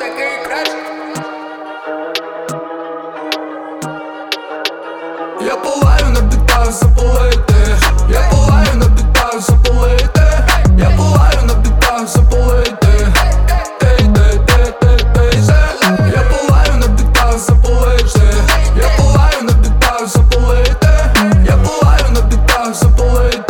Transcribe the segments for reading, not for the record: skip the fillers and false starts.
Я палаю на бітах запалити, я палаю на бітах запалити, я палаю на бітах запалити. Я палаю на бітах запалити, я палаю на бітах запалити, я палаю на бітах запалити.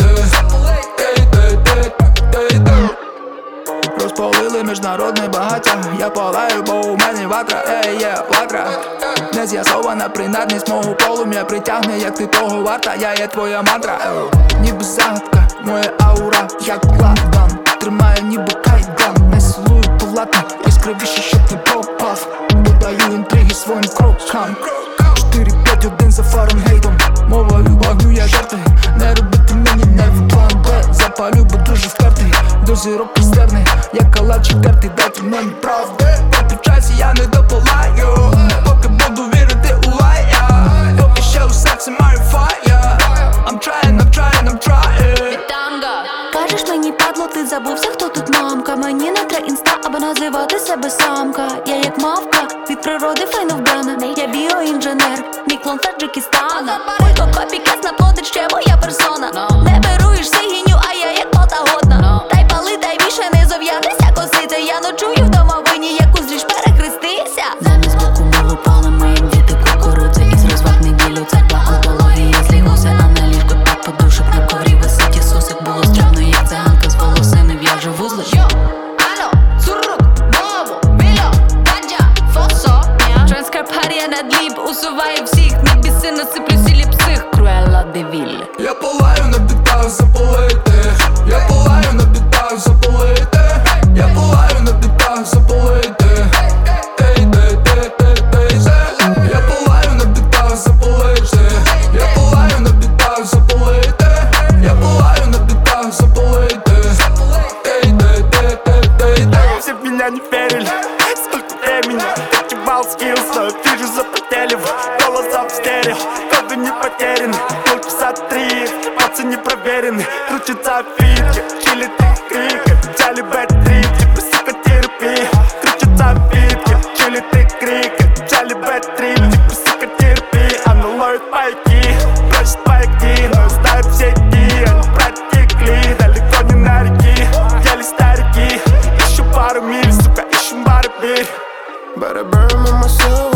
Розпалили міжнародне багаття, я палаю, бо у мене ватра, ватра. Не з'ясована принадність мого полум'я притягне, як ти того варта, я є твоя мантра. Ніби загадка, моя аура, як ладан. Тримаю ніби кайдан, не силую полатно, яскравіше, щоб ти попав. Додаю інтриги своїм крокам. 4-5-1 за Фаренгейтом. Мовою вогню я жертви, не робити мені нерви. План Б, запалю, бо дуже впертий. До зірок пристерний, як калачик тертий, дайте мені правди. По часі я не допалаю, поки буду вірити у лая. Поки ще у серці маю фая. I'm trying. Кажеш мені, падло, ти забувся, хто тут мамка. Мені не треба інста, аби називати себе самка. Я як мавка, від природи файно вбрана. Я біоінженер, мій клон Таджикистана. Копікес наплодить ще моя персона. Не беруєш сигіню, а я як пота годна. Дай пали, дай більше не зов'ятися косиця. Я ночую в домовині, яку зліж перехрестися. Замість боку було поле, ми як діти кукурудзи. Із розваг неділю, церква онкології. Слігуся, а на ліжку 5 подушок на коврі висить Ісусик. Було стрімно, як циганка з волосини в'яже вузли. Транскарпарія надліб усуває всіх. Не біси, насиплю сілі псих. Круелла де Вілле. Я палаю на бітах запалити, я палаю на бітах запалити, я палаю на бітах запалити. Я палаю на бітах запалити, я палаю на бітах запалити, я палаю на бітах запалити. Все в меня не верили, сколько времени Активал скиллс, но вижу запотели. Голоса в стерео, коды не потеряны. Полчаса 3, пальцы не проверены. Крутится фитки, чили ты крики. Взяли бэт-трипки, психотерапия. Крутится фитки, чили ты крики. Взяли бэт-трипки, психотерапия. Она ловит пайки, бросит пайки. Но знает все дни, они протекли. Далеко не на реки, еле старики. Ищу пару миль, сука, ищу пару миль. But I burn with myself.